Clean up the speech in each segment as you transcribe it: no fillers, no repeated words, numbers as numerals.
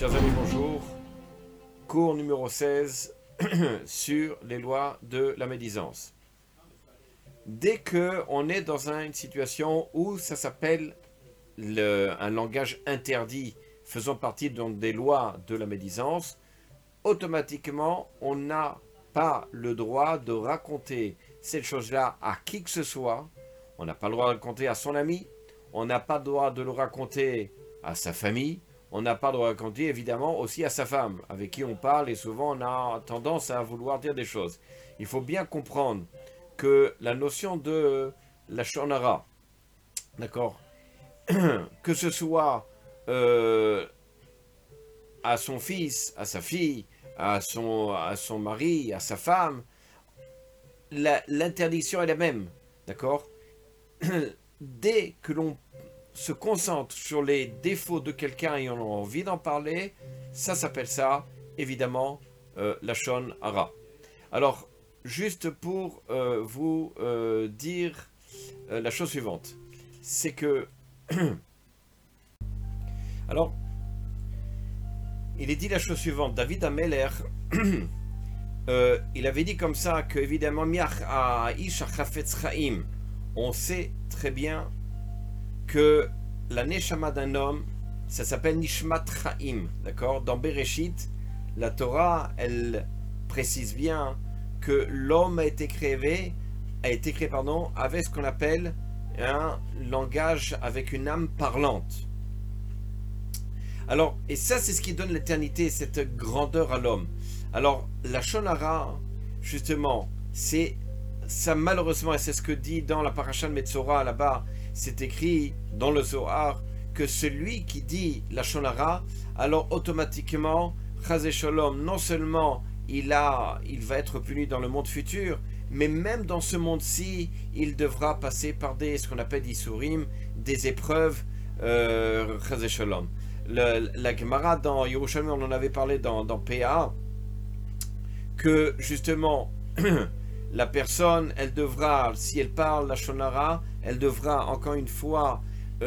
Chers amis, bonjour. Cours numéro 16 sur les lois de la médisance. Dès qu'on est dans une situation où ça s'appelle un langage interdit faisant partie donc des lois de la médisance, automatiquement, on n'a pas le droit de raconter cette chose-là à qui que ce soit. On n'a pas le droit de le raconter à son ami, on n'a pas le droit de le raconter à sa famille, on n'a pas le droit de le raconter évidemment aussi à sa femme, avec qui on parle et souvent on a tendance à vouloir dire des choses. Il faut bien comprendre que la notion de la shonara, d'accord, que ce soit à son fils, à sa fille, à son mari, à sa femme, l'interdiction est la même, d'accord. Dès que l'on se concentre sur les défauts de quelqu'un et on a envie d'en parler, ça s'appelle ça, évidemment, Lashon Hara. Alors, juste pour vous dire la chose suivante, c'est que... Alors, il est dit la chose suivante, David Ameler, il avait dit comme ça que, évidemment, on sait très bien que la neshama d'un homme, ça s'appelle Nishmat Chaim, d'accord. Dans Bereshit, la Torah, elle précise bien que l'homme a été créé, avec ce qu'on appelle un langage avec une âme parlante. Alors, et ça, c'est ce qui donne l'éternité, cette grandeur à l'homme. Alors, la Shonara, justement, c'est ça malheureusement, et c'est ce que dit dans la paracha de Metzora, là-bas, c'est écrit dans le Zohar, que celui qui dit la Shonara, alors automatiquement, Chazé Shalom, non seulement il va être puni dans le monde futur, mais même dans ce monde-ci, il devra passer par ce qu'on appelle des Isurim, des épreuves, Chazé Shalom. La Gemara dans Yerushalmi, on en avait parlé dans PA, que justement, la personne, elle devra, si elle parle la Shonara, elle devra encore une fois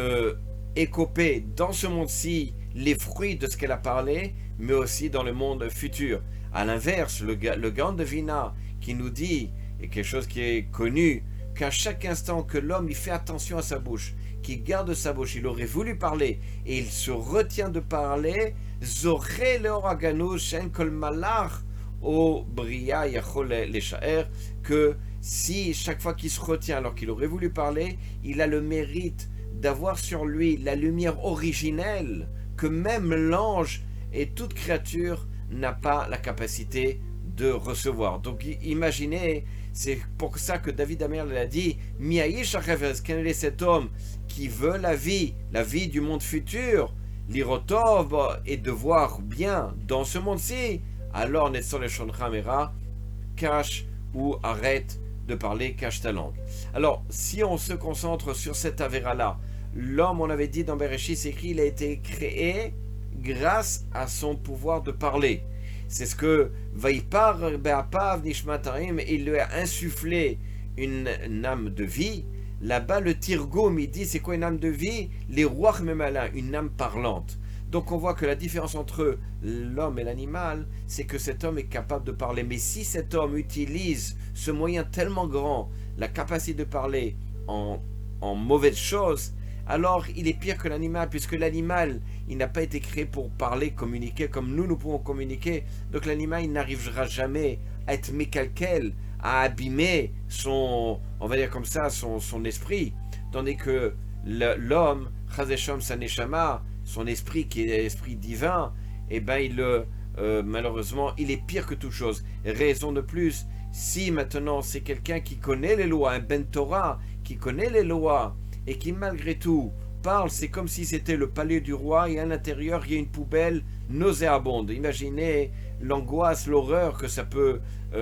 écoper dans ce monde-ci les fruits de ce qu'elle a parlé, mais aussi dans le monde futur. À l'inverse, le Gaon de Vina qui nous dit, et quelque chose qui est connu, qu'à chaque instant que l'homme il fait attention à sa bouche, qu'il garde sa bouche, il aurait voulu parler, et il se retient de parler, Zoré leoraganu shen kol malach au Bria Yachol Leshaer, que si chaque fois qu'il se retient alors qu'il aurait voulu parler, il a le mérite d'avoir sur lui la lumière originelle que même l'ange et toute créature n'a pas la capacité de recevoir. Donc imaginez, c'est pour ça que David Amer a dit Miaïch Achevez, quel est cet homme qui veut la vie du monde futur, l'irotov, et de voir bien dans ce monde-ci. Alors Netzor le Shonramera, cache ou arrête de parler, cache ta langue. Alors, si on se concentre sur cette avéra-là, l'homme, on avait dit dans Bereshit, c'est écrit, il a été créé grâce à son pouvoir de parler. C'est ce que Vaipar Be'apav Nishmatarim, il lui a insufflé une âme de vie. Là-bas, le Tirgoum, il dit, c'est quoi une âme de vie? Les Ruach Memala, une âme parlante. Donc on voit que la différence entre l'homme et l'animal, c'est que cet homme est capable de parler. Mais si cet homme utilise ce moyen tellement grand, la capacité de parler en mauvaise chose, alors il est pire que l'animal, puisque l'animal, il n'a pas été créé pour parler, communiquer comme nous pouvons communiquer. Donc l'animal, il n'arrivera jamais à être mécalquel, à abîmer son, on va dire comme ça, son esprit. Tandis que l'homme, Chazeshom Saneshama, son esprit qui est l'esprit divin, eh ben malheureusement, il est pire que toute chose. Raison de plus, si maintenant c'est quelqu'un qui connaît les lois, un Ben Torah, qui connaît les lois, et qui malgré tout parle, c'est comme si c'était le palais du roi, et à l'intérieur il y a une poubelle nauséabonde. Imaginez l'angoisse, l'horreur que ça peut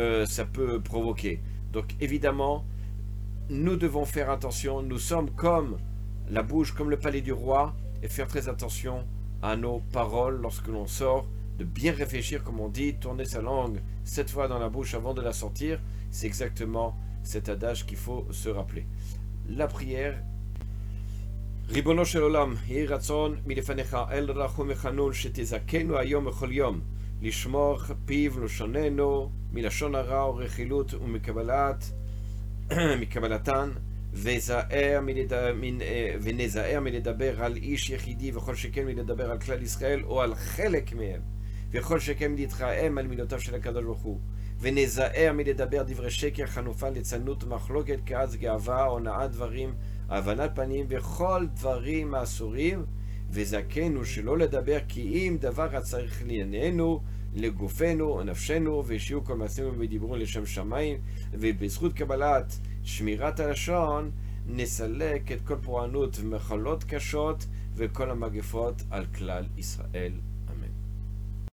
provoquer. Donc évidemment, nous devons faire attention, nous sommes comme la bouche, comme le palais du roi, et faire très attention à nos paroles lorsque l'on sort, de bien réfléchir, comme on dit, tourner sa langue 7 fois dans la bouche avant de la sortir. C'est exactement cet adage qu'il faut se rappeler. La prière ריבונו של עולם, יהי רצון מלפניך אל רחום וחנון שתזכנו היום וכל יום לשמור פיו ולשוננו מלשון הרע ורכילות מקבלתן ונזהר מלדבר על איש יחידי וכל שכן מלדבר על כלל ישראל או על חלק מהם וכל שכן מלהתרעם על מילותיו של הקדוש ברוך הוא ונזהר מלדבר דברי שקר חנופה ליצנות ומחלוקת כעס גאווה הונאת דברים הבנת פנים וכל דברים האסורים וזכנו שלא לדבר כי אם דבר הצריך לענייננו לגופנו או נפשנו וישיעו כל מעשינו ודיברו לשם שמיים ובזכות קבלת שמירת הלשון נסלק את כל פורענות ומחלות קשות וכל המגפות על כלל ישראל.